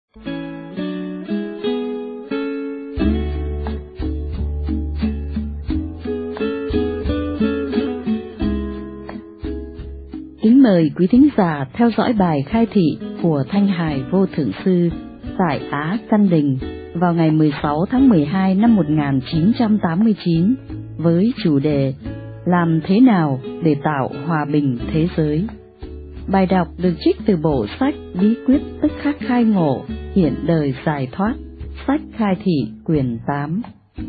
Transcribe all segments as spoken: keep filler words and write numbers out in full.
Kính mời quý thính giả theo dõi bài khai thị của Thanh Hải Vô Thượng Sư tại Á Căn Đình vào ngày mười sáu tháng mười hai năm một nghìn chín trăm tám mươi chín với chủ đề Làm thế nào để tạo hòa bình thế giới. Bài đọc được trích từ bộ sách Bí quyết tức khắc khai ngộ, hiện đời giải thoát, sách khai thị quyển tám.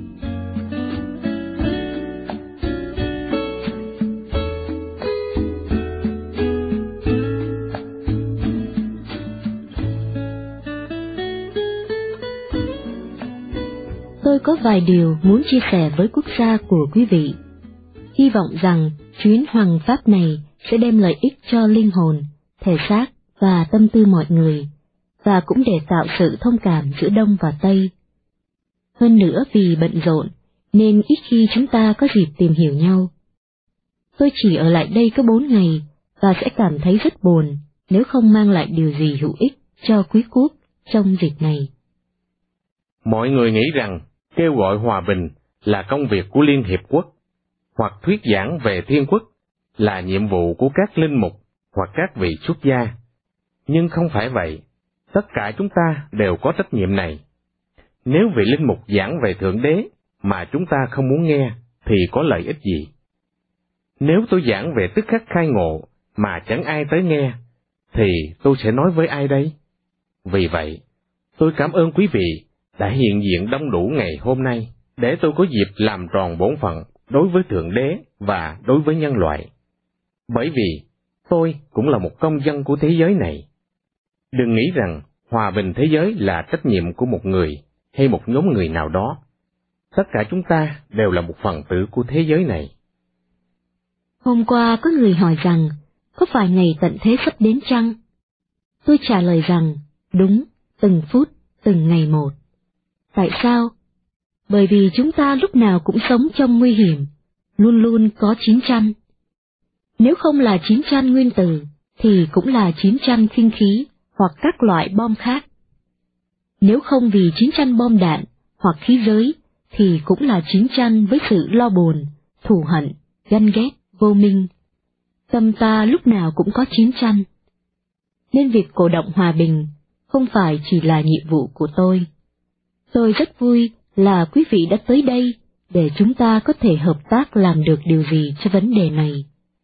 Tôi có vài điều muốn chia sẻ với quốc gia của quý vị. Hy vọng rằng chuyến hoằng pháp này sẽ đem lợi ích cho linh hồn, thể xác và tâm tư mọi người, và cũng để tạo sự thông cảm giữa Đông và Tây. Hơn nữa vì bận rộn, nên ít khi chúng ta có dịp tìm hiểu nhau. Tôi chỉ ở lại đây có bốn ngày, và sẽ cảm thấy rất buồn nếu không mang lại điều gì hữu ích cho quý quốc trong dịp này. Mọi người nghĩ rằng kêu gọi hòa bình là công việc của Liên Hiệp Quốc, hoặc thuyết giảng về thiên quốc là nhiệm vụ của các linh mục hoặc các vị xuất gia. Nhưng không phải vậy, tất cả chúng ta đều có trách nhiệm này. Nếu vị linh mục giảng về Thượng Đế mà chúng ta không muốn nghe, thì có lợi ích gì? Nếu tôi giảng về tức khắc khai ngộ mà chẳng ai tới nghe, thì tôi sẽ nói với ai đây? Vì vậy, tôi cảm ơn quý vị đã hiện diện đông đủ ngày hôm nay, để tôi có dịp làm tròn bổn phận đối với Thượng Đế và đối với nhân loại. Bởi vì tôi cũng là một công dân của thế giới này. Đừng nghĩ rằng hòa bình thế giới là trách nhiệm của một người hay một nhóm người nào đó. Tất cả chúng ta đều là một phần tử của thế giới này. Hôm qua có người hỏi rằng, có phải ngày tận thế sắp đến chăng? Tôi trả lời rằng, đúng, từng phút, từng ngày một. Tại sao? Bởi vì chúng ta lúc nào cũng sống trong nguy hiểm, luôn luôn có chiến tranh. Nếu không là chiến tranh nguyên tử, thì cũng là chiến tranh khinh khí hoặc các loại bom khác. Nếu không vì chiến tranh bom đạn hoặc khí giới, thì cũng là chiến tranh với sự lo buồn, thù hận, ganh ghét, vô minh. Tâm ta lúc nào cũng có chiến tranh. Nên việc cổ động hòa bình không phải chỉ là nhiệm vụ của tôi. Tôi rất vui là quý vị đã tới đây để chúng ta có thể hợp tác làm được điều gì cho vấn đề này.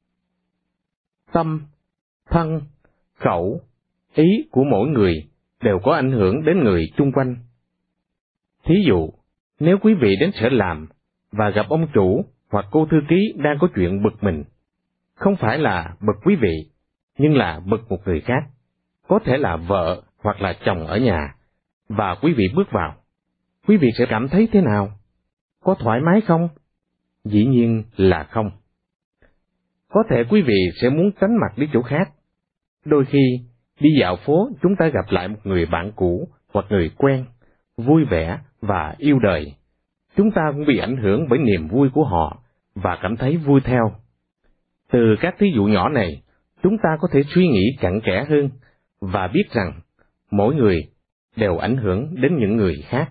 Tâm, thân, khẩu, ý của mỗi người đều có ảnh hưởng đến người chung quanh. Thí dụ, nếu quý vị đến sở làm và gặp ông chủ hoặc cô thư ký đang có chuyện bực mình, không phải là bực quý vị, nhưng là bực một người khác, có thể là vợ hoặc là chồng ở nhà, và quý vị bước vào, quý vị sẽ cảm thấy thế nào? Có thoải mái không? Dĩ nhiên là không. Có thể quý vị sẽ muốn tránh mặt đi chỗ khác. Đôi khi, đi dạo phố chúng ta gặp lại một người bạn cũ hoặc người quen, vui vẻ và yêu đời. Chúng ta cũng bị ảnh hưởng bởi niềm vui của họ và cảm thấy vui theo. Từ các thí dụ nhỏ này, chúng ta có thể suy nghĩ cặn kẽ hơn và biết rằng mỗi người đều ảnh hưởng đến những người khác.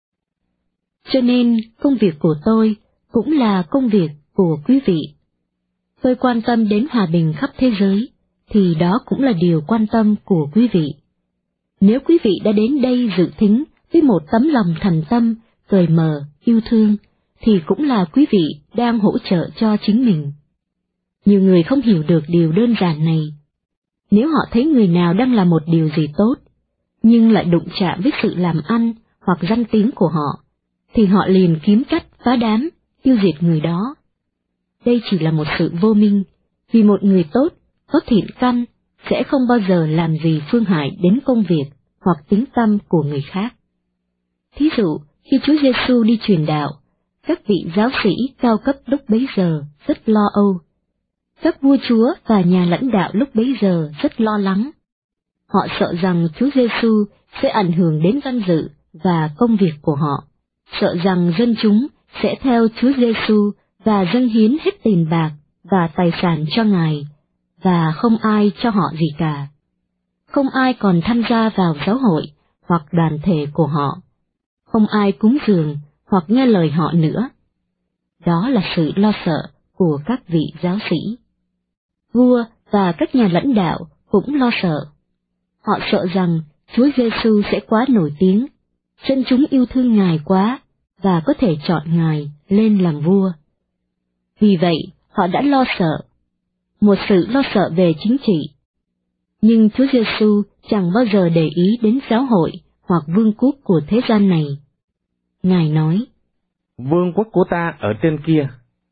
Cho nên công việc của tôi cũng là công việc của quý vị. Tôi quan tâm đến hòa bình khắp thế giới, thì đó cũng là điều quan tâm của quý vị. Nếu quý vị đã đến đây dự thính với một tấm lòng thành tâm, cởi mở, yêu thương, thì cũng là quý vị đang hỗ trợ cho chính mình. Nhiều người không hiểu được điều đơn giản này. Nếu họ thấy người nào đang làm một điều gì tốt, nhưng lại đụng chạm với sự làm ăn hoặc danh tiếng của họ, thì họ liền kiếm cách phá đám, tiêu diệt người đó. Đây chỉ là một sự vô minh, vì một người tốt, có thiện căn, sẽ không bao giờ làm gì phương hại đến công việc hoặc tính tâm của người khác. Thí dụ, khi Chúa Giêsu đi truyền đạo, các vị giáo sĩ cao cấp lúc bấy giờ rất lo âu. Các vua chúa và nhà lãnh đạo lúc bấy giờ rất lo lắng. Họ sợ rằng Chúa Giêsu sẽ ảnh hưởng đến danh dự và công việc của họ, sợ rằng dân chúng sẽ theo Chúa Giêsu và dâng hiến hết tiền bạc và tài sản cho Ngài, và không ai cho họ gì cả. Không ai còn tham gia vào giáo hội hoặc đoàn thể của họ, không ai cúng dường hoặc nghe lời họ nữa. Đó là sự lo sợ của các vị giáo sĩ. Vua và các nhà lãnh đạo cũng lo sợ. Họ sợ rằng Chúa Giêsu sẽ quá nổi tiếng, dân chúng yêu thương Ngài quá và có thể chọn Ngài lên làm vua. Vì vậy, họ đã lo sợ, một sự lo sợ về chính trị. Nhưng Chúa Giêsu chẳng bao giờ để ý đến giáo hội hoặc vương quốc của thế gian này. Ngài nói, vương quốc của ta ở trên kia.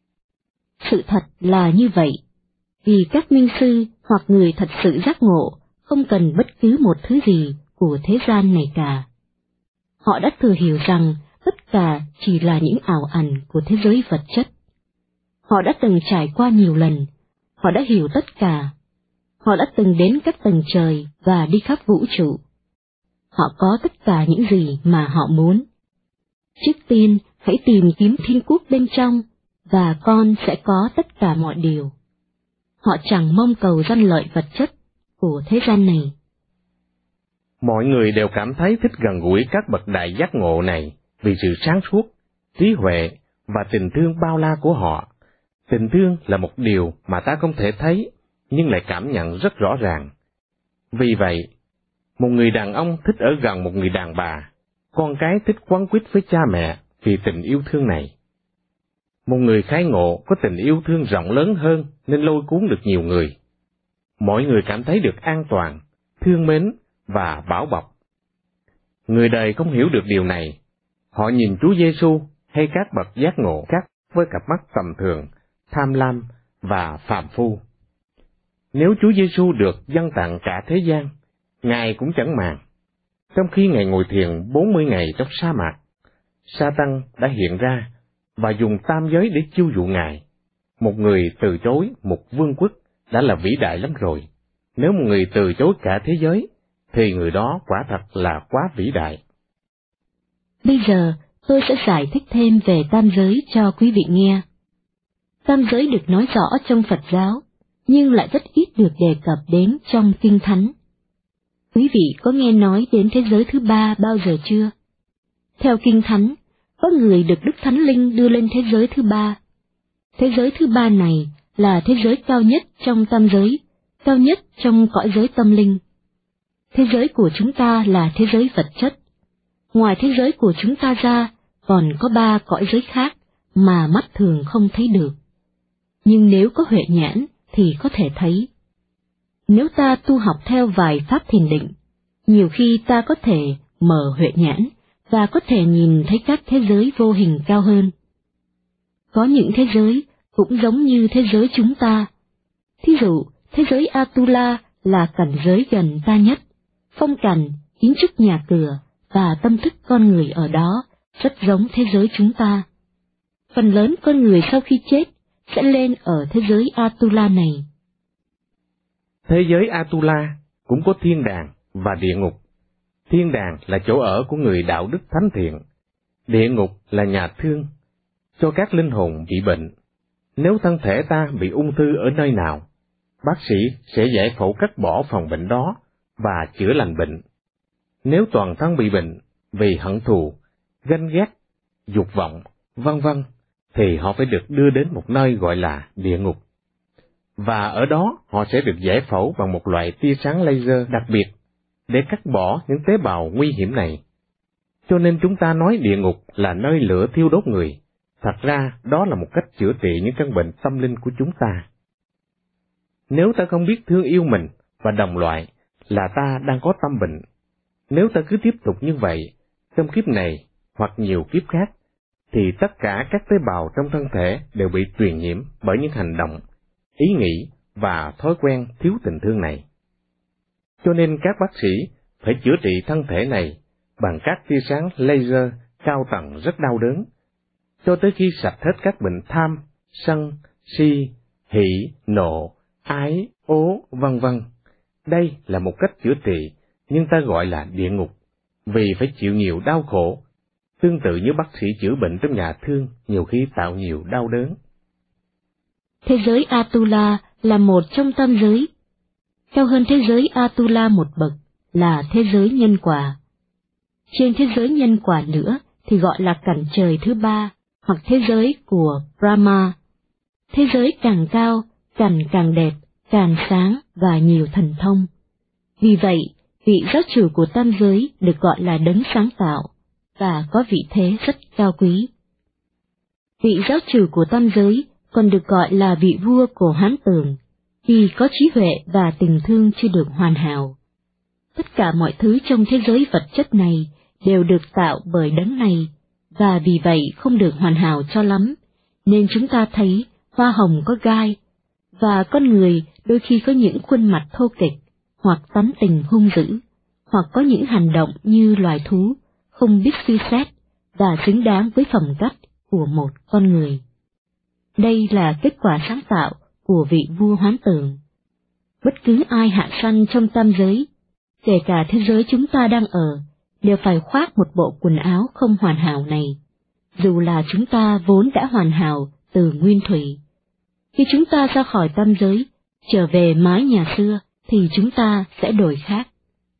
Sự thật là như vậy, vì các minh sư hoặc người thật sự giác ngộ không cần bất cứ một thứ gì của thế gian này cả. Họ đã thừa hiểu rằng tất cả chỉ là những ảo ảnh của thế giới vật chất. Họ đã từng trải qua nhiều lần, họ đã hiểu tất cả. Họ đã từng đến các tầng trời và đi khắp vũ trụ. Họ có tất cả những gì mà họ muốn. Trước tiên, hãy tìm kiếm thiên quốc bên trong, và con sẽ có tất cả mọi điều. Họ chẳng mong cầu danh lợi vật chất của thế gian này. Mọi người đều cảm thấy thích gần gũi các bậc đại giác ngộ này vì sự sáng suốt, trí huệ và tình thương bao la của họ. Tình thương là một điều mà ta không thể thấy, nhưng lại cảm nhận rất rõ ràng. Vì vậy, một người đàn ông thích ở gần một người đàn bà, con cái thích quấn quýt với cha mẹ vì tình yêu thương này. Một người khai ngộ có tình yêu thương rộng lớn hơn nên lôi cuốn được nhiều người. Mọi người cảm thấy được an toàn, thương mến và bảo bọc. Người đời không hiểu được điều này. Họ nhìn Chúa Giêsu hay các bậc giác ngộ khác với cặp mắt tầm thường, tham lam và phàm phu. Nếu Chúa Giêsu được dâng tặng cả thế gian, Ngài cũng chẳng màng. Trong khi Ngài ngồi thiền bốn mươi ngày trong sa mạc, Sa-tăng đã hiện ra và dùng tam giới để chiêu dụ Ngài. Một người từ chối một vương quốc đã là vĩ đại lắm rồi. Nếu một người từ chối cả thế giới, thì người đó quả thật là quá vĩ đại. Bây giờ, tôi sẽ giải thích thêm về tam giới cho quý vị nghe. Tam giới được nói rõ trong Phật giáo, nhưng lại rất ít được đề cập đến trong Kinh Thánh. Quý vị có nghe nói đến thế giới thứ ba bao giờ chưa? Theo Kinh Thánh, có người được Đức Thánh Linh đưa lên thế giới thứ ba. Thế giới thứ ba này là thế giới cao nhất trong tam giới, cao nhất trong cõi giới tâm linh. Thế giới của chúng ta là thế giới vật chất. Ngoài thế giới của chúng ta ra, còn có ba cõi giới khác mà mắt thường không thấy được. Nhưng nếu có huệ nhãn thì có thể thấy. Nếu ta tu học theo vài pháp thiền định, nhiều khi ta có thể mở huệ nhãn và có thể nhìn thấy các thế giới vô hình cao hơn. Có những thế giới cũng giống như thế giới chúng ta. Thí dụ, thế giới Atula là cảnh giới gần ta nhất. Phong cảnh, kiến trúc nhà cửa và tâm thức con người ở đó rất giống thế giới chúng ta. Phần lớn con người sau khi chết sẽ lên ở thế giới Atula này. Thế giới Atula cũng có thiên đàng và địa ngục. Thiên đàng là chỗ ở của người đạo đức thánh thiện. Địa ngục là nhà thương cho các linh hồn bị bệnh. Nếu thân thể ta bị ung thư ở nơi nào, bác sĩ sẽ giải phẫu cắt bỏ phòng bệnh đó và chữa lành bệnh. Nếu toàn thân bị bệnh vì hận thù, ganh ghét, dục vọng, vân vân, thì họ phải được đưa đến một nơi gọi là địa ngục. Và ở đó họ sẽ được giải phẫu bằng một loại tia sáng laser đặc biệt để cắt bỏ những tế bào nguy hiểm này. Cho nên chúng ta nói địa ngục là nơi lửa thiêu đốt người. Thật ra đó là một cách chữa trị những căn bệnh tâm linh của chúng ta. Nếu ta không biết thương yêu mình và đồng loại, là ta đang có tâm bệnh. Nếu ta cứ tiếp tục như vậy, trong kiếp này hoặc nhiều kiếp khác, thì tất cả các tế bào trong thân thể đều bị truyền nhiễm bởi những hành động, ý nghĩ và thói quen thiếu tình thương này. Cho nên các bác sĩ phải chữa trị thân thể này bằng các tia sáng laser cao tầng rất đau đớn, cho tới khi sạch hết các bệnh tham, sân, si, hỷ, nộ, ái, ố, vân vân. Đây là một cách chữa trị, nhưng ta gọi là địa ngục, vì phải chịu nhiều đau khổ, tương tự như bác sĩ chữa bệnh trong nhà thương nhiều khi tạo nhiều đau đớn. Thế giới Atula là một trong tam giới. Cao hơn thế giới Atula một bậc là thế giới nhân quả. Trên thế giới nhân quả nữa thì gọi là cảnh trời thứ ba, hoặc thế giới của Brahma. Thế giới càng cao, cảnh càng đẹp, càng sáng và nhiều thần thông. Vì vậy, vị giáo chủ của tam giới được gọi là đấng sáng tạo, và có vị thế rất cao quý. Vị giáo chủ của tam giới còn được gọi là vị vua của Hán Tường, vì có trí huệ và tình thương chưa được hoàn hảo. Tất cả mọi thứ trong thế giới vật chất này đều được tạo bởi đấng này, và vì vậy không được hoàn hảo cho lắm, nên chúng ta thấy hoa hồng có gai, và con người đôi khi có những khuôn mặt thô kệch, hoặc tánh tình hung dữ, hoặc có những hành động như loài thú, không biết suy xét, và xứng đáng với phẩm cách của một con người. Đây là kết quả sáng tạo của vị vua Hoán Tường. Bất cứ ai hạ sanh trong tam giới, kể cả thế giới chúng ta đang ở, đều phải khoác một bộ quần áo không hoàn hảo này, dù là chúng ta vốn đã hoàn hảo từ nguyên thủy. Khi chúng ta ra khỏi tam giới, trở về mái nhà xưa, thì chúng ta sẽ đổi khác.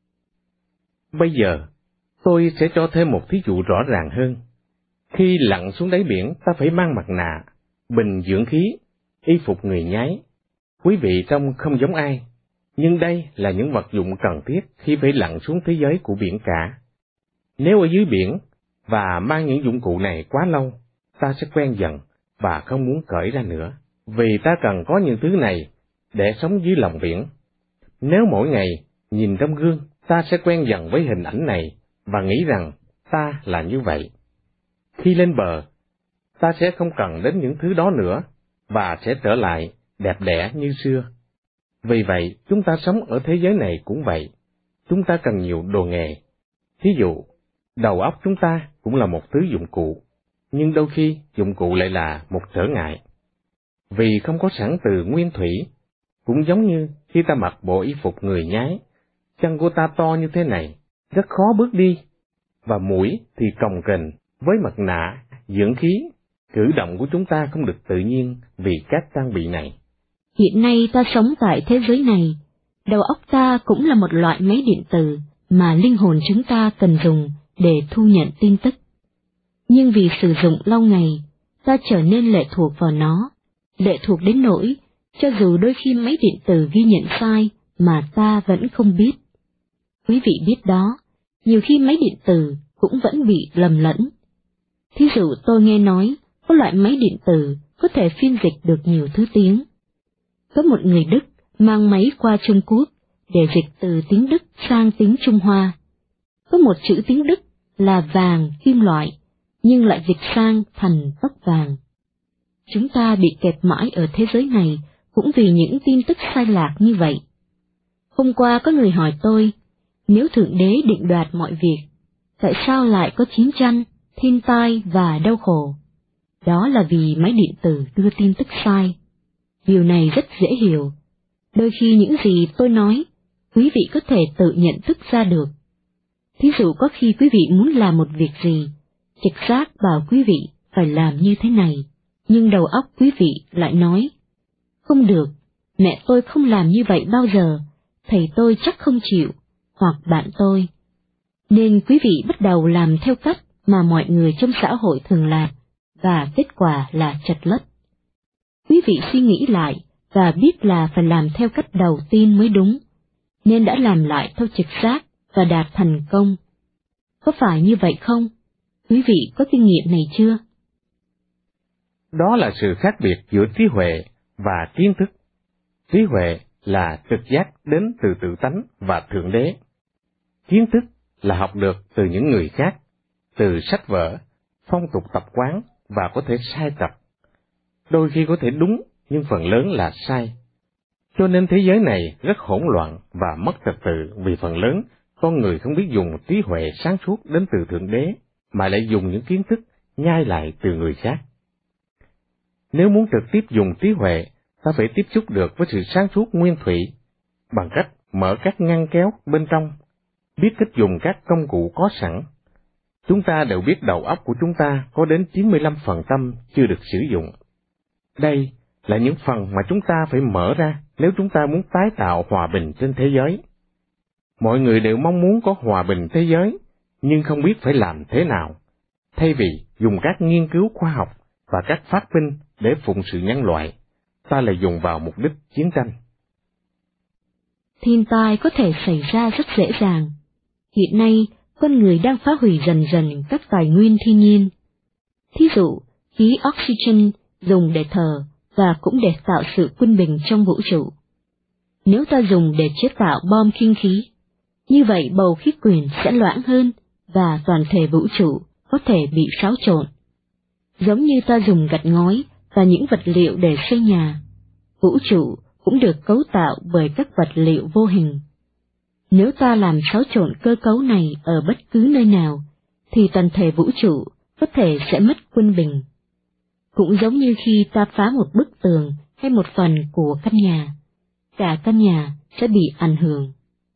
Bây giờ, tôi sẽ cho thêm một thí dụ rõ ràng hơn. Khi lặn xuống đáy biển, ta phải mang mặt nạ, bình dưỡng khí, y phục người nhái. Quý vị trông không giống ai, nhưng đây là những vật dụng cần thiết khi phải lặn xuống thế giới của biển cả. Nếu ở dưới biển và mang những dụng cụ này quá lâu, ta sẽ quen dần và không muốn cởi ra nữa, vì ta cần có những thứ này để sống dưới lòng biển. Nếu mỗi ngày nhìn trong gương, ta sẽ quen dần với hình ảnh này và nghĩ rằng ta là như vậy. Khi lên bờ, ta sẽ không cần đến những thứ đó nữa và sẽ trở lại đẹp đẽ như xưa. Vì vậy, chúng ta sống ở thế giới này cũng vậy. Chúng ta cần nhiều đồ nghề. Thí dụ, đầu óc chúng ta cũng là một thứ dụng cụ, nhưng đôi khi dụng cụ lại là một trở ngại. Vì không có sẵn từ nguyên thủy, cũng giống như khi ta mặc bộ y phục người nhái, chân của ta to như thế này, rất khó bước đi, và mũi thì cồng kềnh với mặt nạ, dưỡng khí, cử động của chúng ta không được tự nhiên vì các trang bị này. Hiện nay ta sống tại thế giới này, đầu óc ta cũng là một loại máy điện tử mà linh hồn chúng ta cần dùng để thu nhận tin tức. Nhưng vì sử dụng lâu ngày, ta trở nên lệ thuộc vào nó, lệ thuộc đến nỗi, cho dù đôi khi máy điện tử ghi nhận sai mà ta vẫn không biết. Quý vị biết đó, nhiều khi máy điện tử cũng vẫn bị lầm lẫn. Thí dụ tôi nghe nói, có loại máy điện tử có thể phiên dịch được nhiều thứ tiếng. Có một người Đức mang máy qua Trung Quốc để dịch từ tiếng Đức sang tiếng Trung Hoa. Có một chữ tiếng Đức là vàng kim loại, nhưng lại dịch sang thành tóc vàng. Chúng ta bị kẹt mãi ở thế giới này cũng vì những tin tức sai lạc như vậy. Hôm qua có người hỏi tôi, nếu Thượng Đế định đoạt mọi việc, tại sao lại có chiến tranh, thiên tai và đau khổ? Đó là vì máy điện tử đưa tin tức sai. Điều này rất dễ hiểu. Đôi khi những gì tôi nói, quý vị có thể tự nhận thức ra được. Thí dụ có khi quý vị muốn làm một việc gì, trực giác bảo quý vị phải làm như thế này, nhưng đầu óc quý vị lại nói, không được, mẹ tôi không làm như vậy bao giờ, thầy tôi chắc không chịu, hoặc bạn tôi. Nên quý vị bắt đầu làm theo cách mà mọi người trong xã hội thường làm, và kết quả là chật lất. Quý vị suy nghĩ lại và biết là phải làm theo cách đầu tiên mới đúng, nên đã làm lại theo trực giác và đạt thành công. Có phải như vậy không? Quý vị có kinh nghiệm này chưa? Đó là sự khác biệt giữa trí huệ và kiến thức. Trí huệ là trực giác đến từ tự tánh và Thượng Đế. Kiến thức là học được từ những người khác, từ sách vở, phong tục tập quán và có thể sai trật. Đôi khi có thể đúng, nhưng phần lớn là sai. Cho nên thế giới này rất hỗn loạn và mất trật tự vì phần lớn con người không biết dùng trí huệ sáng suốt đến từ Thượng Đế, mà lại dùng những kiến thức nhai lại từ người khác. Nếu muốn trực tiếp dùng trí huệ, ta phải tiếp xúc được với sự sáng suốt nguyên thủy, bằng cách mở các ngăn kéo bên trong, biết cách dùng các công cụ có sẵn. Chúng ta đều biết đầu óc của chúng ta có đến chín mươi lăm phần trăm chưa được sử dụng. Đây là những phần mà chúng ta phải mở ra nếu chúng ta muốn tái tạo hòa bình trên thế giới. Mọi người đều mong muốn có hòa bình thế giới, nhưng không biết phải làm thế nào. Thay vì dùng các nghiên cứu khoa học và các phát minh để phụng sự nhân loại, ta lại dùng vào mục đích chiến tranh. Thiên tai có thể xảy ra rất dễ dàng. Hiện nay, con người đang phá hủy dần dần các tài nguyên thiên nhiên. Thí dụ, khí oxygen dùng để thở và cũng để tạo sự quân bình trong vũ trụ. Nếu ta dùng để chế tạo bom kinh khí, như vậy bầu khí quyển sẽ loãng hơn và toàn thể vũ trụ có thể bị xáo trộn. Giống như ta dùng gạch ngói và những vật liệu để xây nhà, vũ trụ cũng được cấu tạo bởi các vật liệu vô hình. Nếu ta làm xáo trộn cơ cấu này ở bất cứ nơi nào, thì toàn thể vũ trụ có thể sẽ mất quân bình. Cũng giống như khi ta phá một bức tường hay một phần của căn nhà, cả căn nhà sẽ bị ảnh hưởng.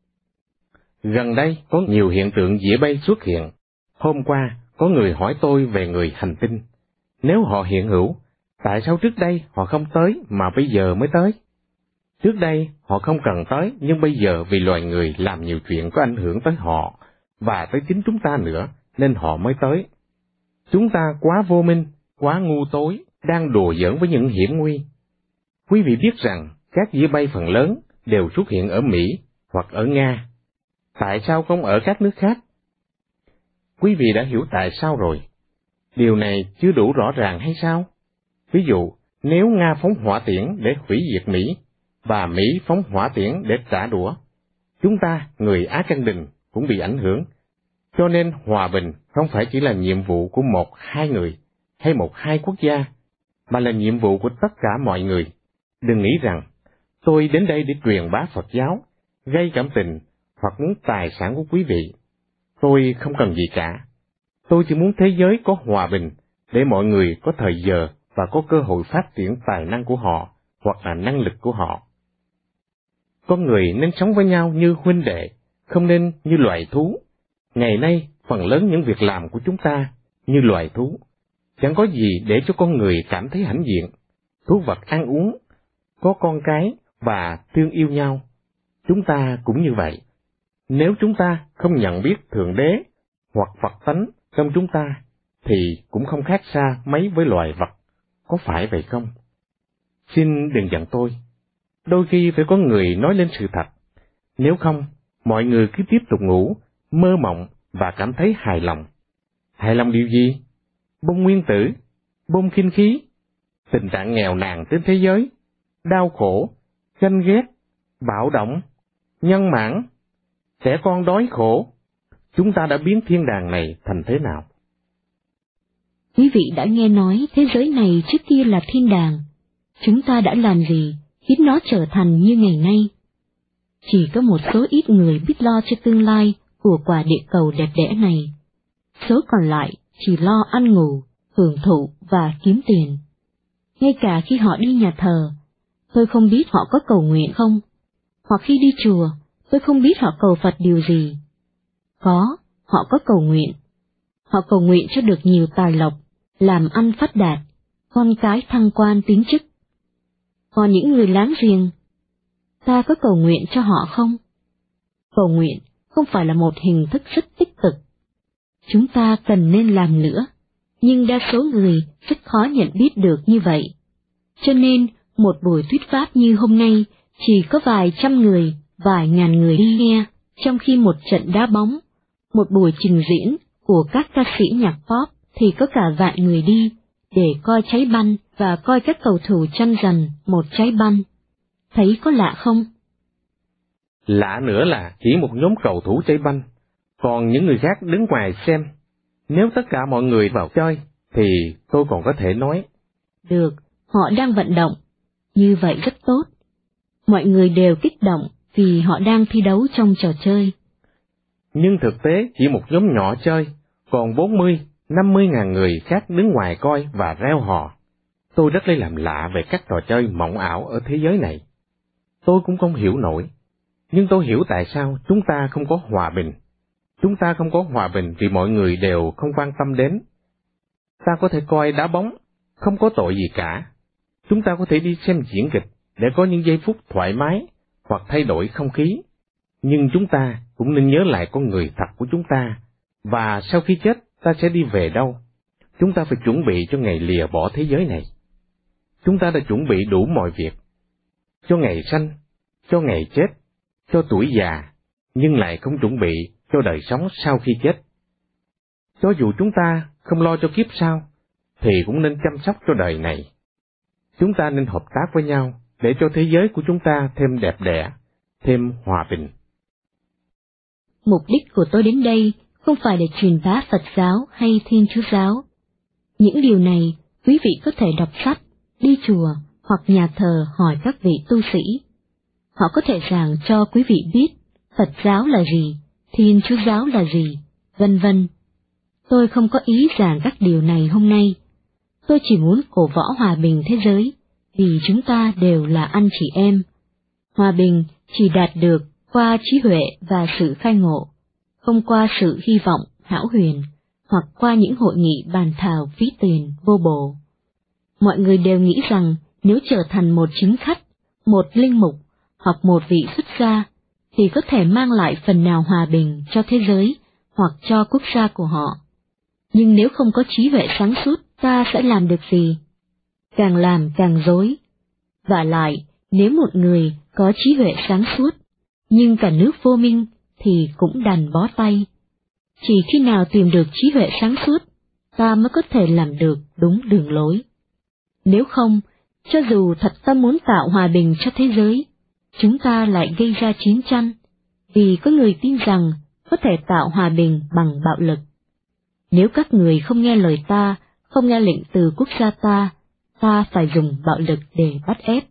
Gần đây có nhiều hiện tượng dĩa bay xuất hiện. Hôm qua, có người hỏi tôi về người hành tinh. Nếu họ hiện hữu, tại sao trước đây họ không tới mà bây giờ mới tới? Trước đây họ không cần tới, nhưng bây giờ vì loài người làm nhiều chuyện có ảnh hưởng tới họ, và tới chính chúng ta nữa, nên họ mới tới. Chúng ta quá vô minh, quá ngu tối, đang đùa giỡn với những hiểm nguy. Quý vị biết rằng các dĩa bay phần lớn đều xuất hiện ở Mỹ hoặc ở Nga. Tại sao không ở các nước khác? Quý vị đã hiểu tại sao rồi. Điều này chưa đủ rõ ràng hay sao? Ví dụ, nếu Nga phóng hỏa tiễn để hủy diệt Mỹ, và Mỹ phóng hỏa tiễn để trả đũa, chúng ta, người Á Căn Đình, cũng bị ảnh hưởng. Cho nên hòa bình không phải chỉ là nhiệm vụ của một hai người, hay một hai quốc gia, mà là nhiệm vụ của tất cả mọi người. Đừng nghĩ rằng, tôi đến đây để truyền bá Phật giáo, gây cảm tình, hoặc muốn tài sản của quý vị. Tôi không cần gì cả. Tôi chỉ muốn thế giới có hòa bình, để mọi người có thời giờ và có cơ hội phát triển tài năng của họ, hoặc là năng lực của họ. Con người nên sống với nhau như huynh đệ, không nên như loài thú. Ngày nay, phần lớn những việc làm của chúng ta như loài thú. Chẳng có gì để cho con người cảm thấy hãnh diện. Thú vật ăn uống, có con cái và thương yêu nhau. Chúng ta cũng như vậy. Nếu chúng ta không nhận biết Thượng Đế hoặc Phật tánh trong chúng ta, thì cũng không khác xa mấy với loài vật. Có phải vậy không? Xin đừng giận tôi. Đôi khi phải có người nói lên sự thật. Nếu không, mọi người cứ tiếp tục ngủ, mơ mộng và cảm thấy hài lòng. Hài lòng điều gì? Bom nguyên tử, bom kinh khí, tình trạng nghèo nàn trên thế giới, đau khổ, ganh ghét, bạo động, nhân mãn, trẻ con đói khổ. Chúng ta đã biến thiên đàng này thành thế nào? Quý vị đã nghe nói thế giới này trước kia là thiên đàng. Chúng ta đã làm gì khiến nó trở thành như ngày nay? Chỉ có một số ít người biết lo cho tương lai của quả địa cầu đẹp đẽ này. Số còn lại chỉ lo ăn ngủ, hưởng thụ và kiếm tiền. Ngay cả khi họ đi nhà thờ, tôi không biết họ có cầu nguyện không, hoặc khi đi chùa, tôi không biết họ cầu Phật điều gì. Có, họ có cầu nguyện. Họ cầu nguyện cho được nhiều tài lộc, làm ăn phát đạt, con cái thăng quan tiến chức. Còn những người láng giềng, ta có cầu nguyện cho họ không? Cầu nguyện không phải là một hình thức rất tích cực. Chúng ta cần nên làm nữa, nhưng đa số người rất khó nhận biết được như vậy. Cho nên, một buổi thuyết pháp như hôm nay chỉ có vài trăm người, vài ngàn người đi nghe, trong khi một trận đá bóng, một buổi trình diễn của các ca sĩ nhạc pop thì có cả vạn người đi để coi trái banh và coi các cầu thủ tranh giành một trái banh. Thấy có lạ không? Lạ nữa là chỉ một nhóm cầu thủ chạy banh, còn những người khác đứng ngoài xem. Nếu tất cả mọi người vào chơi, thì tôi còn có thể nói. Được, họ đang vận động. Như vậy rất tốt. Mọi người đều kích động vì họ đang thi đấu trong trò chơi. Nhưng thực tế chỉ một nhóm nhỏ chơi, còn bốn mươi, năm mươi ngàn người khác đứng ngoài coi và reo hò. Tôi rất lấy làm lạ về các trò chơi mộng ảo ở thế giới này. Tôi cũng không hiểu nổi, nhưng tôi hiểu tại sao chúng ta không có hòa bình. Chúng ta không có hòa bình vì mọi người đều không quan tâm đến. Ta có thể coi đá bóng, không có tội gì cả. Chúng ta có thể đi xem diễn kịch để có những giây phút thoải mái hoặc thay đổi không khí. Nhưng chúng ta cũng nên nhớ lại con người thật của chúng ta, Và sau khi chết, ta sẽ đi về đâu? Chúng ta phải chuẩn bị cho ngày lìa bỏ thế giới này. Chúng ta đã chuẩn bị đủ mọi việc, cho ngày sanh, cho ngày chết, cho tuổi già, nhưng lại không chuẩn bị cho đời sống sau khi chết. Cho dù chúng ta không lo cho kiếp sau, thì cũng nên chăm sóc cho đời này. Chúng ta nên hợp tác với nhau để cho thế giới của chúng ta thêm đẹp đẽ, thêm hòa bình. Mục đích của tôi đến đây không phải để truyền bá Phật giáo hay Thiên Chúa giáo. Những điều này quý vị có thể đọc sách, đi chùa hoặc nhà thờ hỏi các vị tu sĩ. Họ có thể giảng cho quý vị biết Phật giáo là gì, Thiên Chúa giáo là gì, vân vân. Tôi không có ý giảng các điều này hôm nay. Tôi chỉ muốn cổ võ hòa bình thế giới, vì chúng ta đều là anh chị em. Hòa bình chỉ đạt được qua trí huệ và sự khai ngộ, không qua sự hy vọng hão huyền, hoặc qua những hội nghị bàn thảo phí tiền vô bổ. Mọi người đều nghĩ rằng nếu trở thành một chính khách, một linh mục, hoặc một vị xuất gia, thì có thể mang lại phần nào hòa bình cho thế giới, hoặc cho quốc gia của họ. Nhưng nếu không có trí huệ sáng suốt, ta sẽ làm được gì? Càng làm càng rối. Vả lại, nếu một người có trí huệ sáng suốt, nhưng cả nước vô minh, thì cũng đành bó tay. Chỉ khi nào tìm được trí huệ sáng suốt, ta mới có thể làm được đúng đường lối. Nếu không, cho dù thật tâm muốn tạo hòa bình cho thế giới, chúng ta lại gây ra chiến tranh, vì có người tin rằng có thể tạo hòa bình bằng bạo lực. Nếu các người không nghe lời ta, không nghe lệnh từ quốc gia ta, ta phải dùng bạo lực để bắt ép.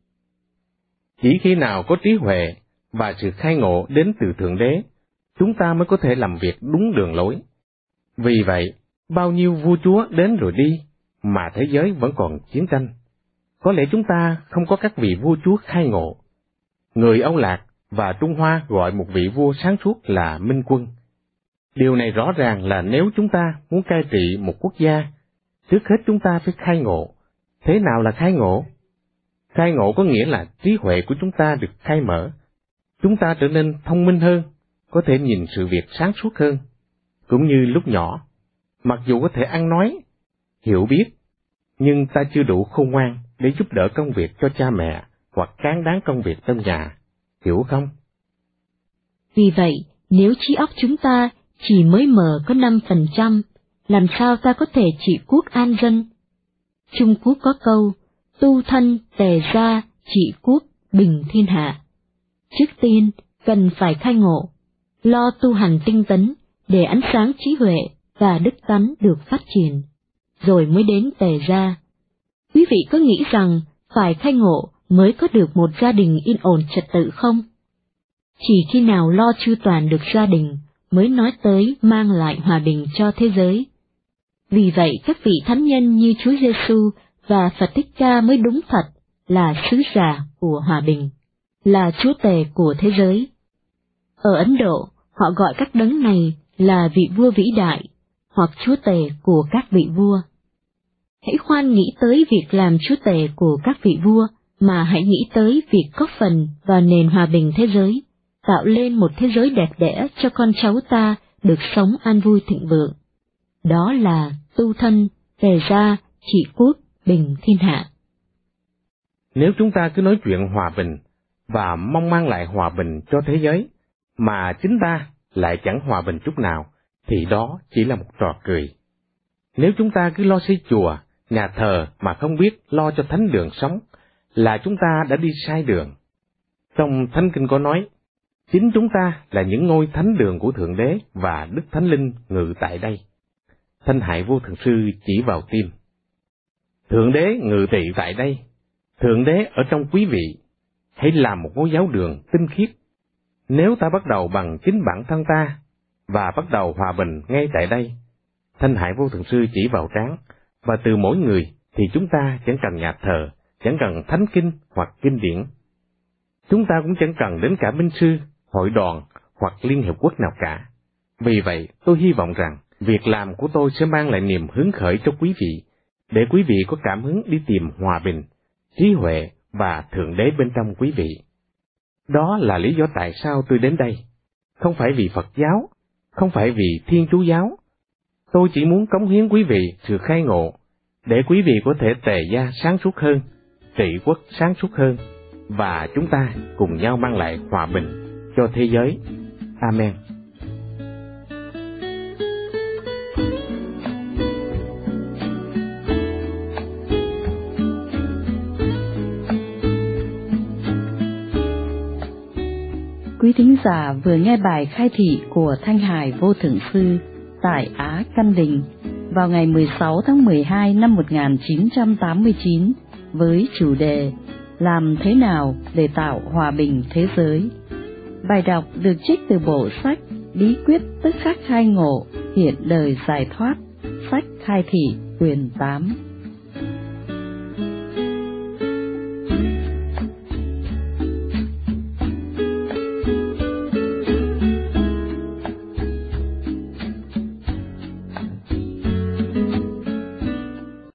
Chỉ khi nào có trí huệ và sự khai ngộ đến từ Thượng Đế, chúng ta mới có thể làm việc đúng đường lối. Vì vậy, bao nhiêu vua chúa đến rồi đi, mà thế giới vẫn còn chiến tranh. Có lẽ chúng ta không có các vị vua chúa khai ngộ. Người Âu Lạc và Trung Hoa gọi một vị vua sáng suốt là Minh Quân. Điều này rõ ràng là nếu chúng ta muốn cai trị một quốc gia, trước hết chúng ta phải khai ngộ. Thế nào là khai ngộ? Khai ngộ có nghĩa là trí huệ của chúng ta được khai mở. Chúng ta trở nên thông minh hơn, có thể nhìn sự việc sáng suốt hơn. Cũng như lúc nhỏ, mặc dù có thể ăn nói, hiểu biết, nhưng ta chưa đủ khôn ngoan để giúp đỡ công việc cho cha mẹ hoặc cán đáng công việc trong nhà, hiểu không? Vì vậy, nếu trí óc chúng ta chỉ mới mở có năm phần trăm, làm sao ta có thể trị quốc an dân? Trung Quốc có câu, tu thân tề gia trị quốc bình thiên hạ. Trước tiên, cần phải khai ngộ, lo tu hành tinh tấn để ánh sáng trí huệ và đức tánh được phát triển, rồi mới đến tề gia. Quý vị có nghĩ rằng phải khai ngộ mới có được một gia đình yên ổn trật tự không? Chỉ khi nào lo chu toàn được gia đình mới nói tới mang lại hòa bình cho thế giới. Vì vậy các vị thánh nhân như Chúa Giêsu và Phật Thích Ca mới đúng thật là sứ giả của hòa bình, là chúa tể của thế giới. Ở Ấn Độ, họ gọi các đấng này là vị vua vĩ đại, hoặc chúa tể của các vị vua. Hãy khoan nghĩ tới việc làm chúa tể của các vị vua, mà hãy nghĩ tới việc góp phần vào nền hòa bình thế giới, tạo lên một thế giới đẹp đẽ cho con cháu ta được sống an vui thịnh vượng. Đó là tu thân, tề gia, trị quốc, bình thiên hạ. Nếu chúng ta cứ nói chuyện hòa bình và mong mang lại hòa bình cho thế giới, mà chính ta lại chẳng hòa bình chút nào, thì đó chỉ là một trò cười. Nếu chúng ta cứ lo xây chùa, nhà thờ mà không biết lo cho thánh đường sống, là chúng ta đã đi sai đường. Trong Thánh Kinh có nói, chính chúng ta là những ngôi thánh đường của Thượng Đế và Đức Thánh Linh ngự tại đây. Thanh Hải Vô Thượng Sư chỉ vào tim. Thượng Đế ngự trị tại đây, Thượng Đế ở trong quý vị, hãy làm một ngôi giáo đường tinh khiết. Nếu ta bắt đầu bằng chính bản thân ta, và bắt đầu hòa bình ngay tại đây, Thanh Hải Vô Thượng Sư chỉ vào trán, và từ mỗi người thì chúng ta chẳng cần nhà thờ, chẳng cần thánh kinh hoặc kinh điển. Chúng ta cũng chẳng cần đến cả minh sư, hội đoàn hoặc Liên Hiệp Quốc nào cả. Vì vậy, tôi hy vọng rằng việc làm của tôi sẽ mang lại niềm hứng khởi cho quý vị, để quý vị có cảm hứng đi tìm hòa bình, trí huệ và Thượng Đế bên trong quý vị. Đó là lý do tại sao tôi đến đây. Không phải vì Phật giáo, không phải vì Thiên Chúa giáo. Tôi chỉ muốn cống hiến quý vị sự khai ngộ, để quý vị có thể tề gia sáng suốt hơn, trị quốc sáng suốt hơn, và chúng ta cùng nhau mang lại hòa bình cho thế giới. Amen. Quý thính giả vừa nghe bài khai thị của Thanh Hải Vô Thượng Sư tại Á Căn Đình vào ngày mười sáu tháng mười hai năm một nghìn chín trăm tám mươi chín với chủ đề Làm thế nào để tạo hòa bình thế giới. Bài đọc được trích từ bộ sách Bí quyết tức khắc khai ngộ, hiện đời giải thoát, sách khai thị quyển tám.